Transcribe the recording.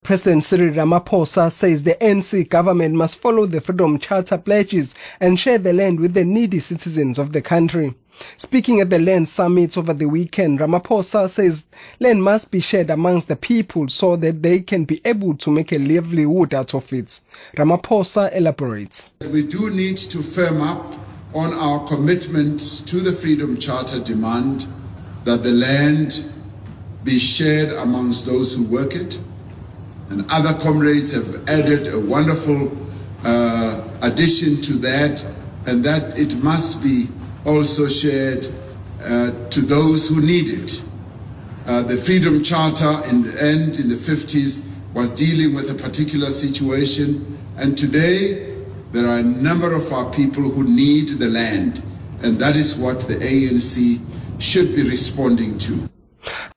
President Cyril Ramaphosa says the ANC government must follow the Freedom Charter pledges and share the land with the needy citizens of the country. Speaking at the Land Summit over the weekend, Ramaphosa says land must be shared amongst the people so that they can be able to make a livelihood out of it. Ramaphosa elaborates. We do need to firm up on our commitment to the Freedom Charter demand that the land be shared amongst those who work it. And other comrades have added a wonderful addition to that, and that it must be also shared to those who need it. The Freedom Charter in the end, in the 50s, was dealing with a particular situation, and today there are a number of our people who need the land, and that is what the ANC should be responding to.